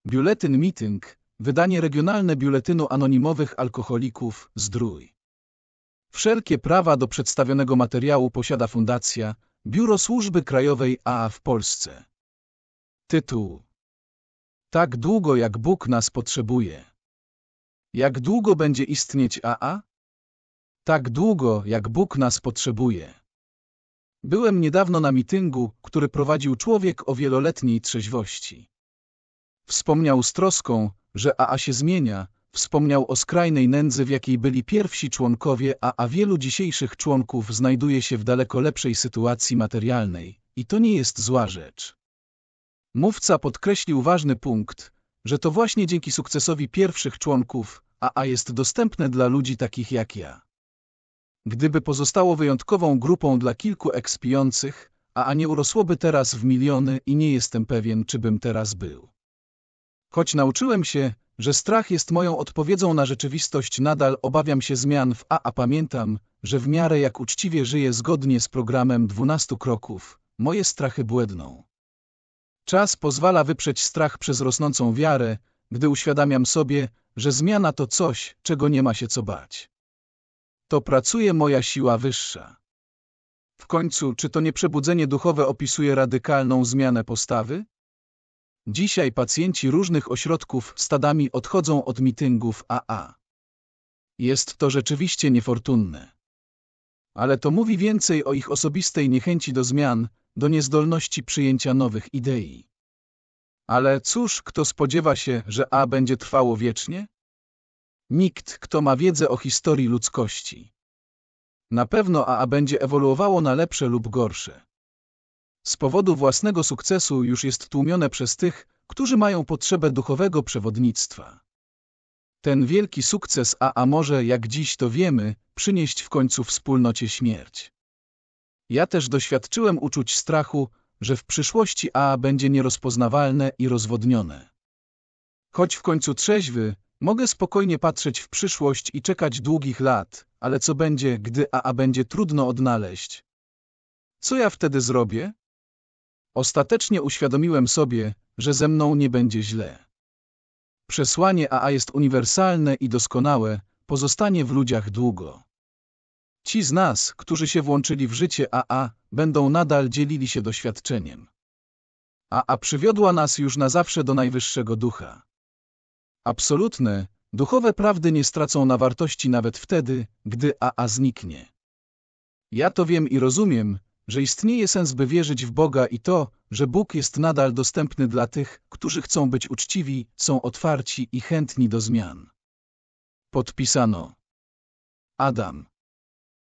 Biuletyn Meeting, wydanie regionalne Biuletynu Anonimowych Alkoholików Zdrój. Wszelkie prawa do przedstawionego materiału posiada Fundacja Biuro Służby Krajowej AA w Polsce. Tytuł: Tak długo jak Bóg nas potrzebuje. Jak długo będzie istnieć AA? Tak długo jak Bóg nas potrzebuje. Byłem niedawno na mityngu, który prowadził człowiek o wieloletniej trzeźwości. Wspomniał z troską, że AA się zmienia, wspomniał o skrajnej nędzy, w jakiej byli pierwsi członkowie AA. Wielu dzisiejszych członków znajduje się w daleko lepszej sytuacji materialnej i to nie jest zła rzecz. Mówca podkreślił ważny punkt, że to właśnie dzięki sukcesowi pierwszych członków AA jest dostępne dla ludzi takich jak ja. Gdyby pozostało wyjątkową grupą dla kilku ekspiących, AA nie urosłoby teraz w miliony i nie jestem pewien, czy bym teraz był. Choć nauczyłem się, że strach jest moją odpowiedzią na rzeczywistość, nadal obawiam się zmian w AA. Pamiętam, że w miarę jak uczciwie żyję zgodnie z programem 12 kroków, moje strachy błędną. Czas pozwala wyprzeć strach przez rosnącą wiarę, gdy uświadamiam sobie, że zmiana to coś, czego nie ma się co bać. To pracuje moja siła wyższa. W końcu, czy to nie przebudzenie duchowe opisuje radykalną zmianę postawy? Dzisiaj pacjenci różnych ośrodków stadami odchodzą od mityngów AA. Jest to rzeczywiście niefortunne. Ale to mówi więcej o ich osobistej niechęci do zmian, do niezdolności przyjęcia nowych idei. Ale cóż, kto spodziewa się, że AA będzie trwało wiecznie? Nikt, kto ma wiedzę o historii ludzkości. Na pewno AA będzie ewoluowało na lepsze lub gorsze. Z powodu własnego sukcesu już jest tłumione przez tych, którzy mają potrzebę duchowego przewodnictwa. Ten wielki sukces AA może, jak dziś to wiemy, przynieść w końcu wspólnocie śmierć. Ja też doświadczyłem uczuć strachu, że w przyszłości AA będzie nierozpoznawalne i rozwodnione. Choć w końcu trzeźwy, mogę spokojnie patrzeć w przyszłość i czekać długich lat, ale co będzie, gdy AA będzie trudno odnaleźć? Co ja wtedy zrobię? Ostatecznie uświadomiłem sobie, że ze mną nie będzie źle. Przesłanie AA jest uniwersalne i doskonałe, pozostanie w ludziach długo. Ci z nas, którzy się włączyli w życie AA, będą nadal dzielili się doświadczeniem. AA przywiodła nas już na zawsze do najwyższego ducha. Absolutne, duchowe prawdy nie stracą na wartości nawet wtedy, gdy AA zniknie. Ja to wiem i rozumiem, że istnieje sens, by wierzyć w Boga i to, że Bóg jest nadal dostępny dla tych, którzy chcą być uczciwi, są otwarci i chętni do zmian. Podpisano Adam.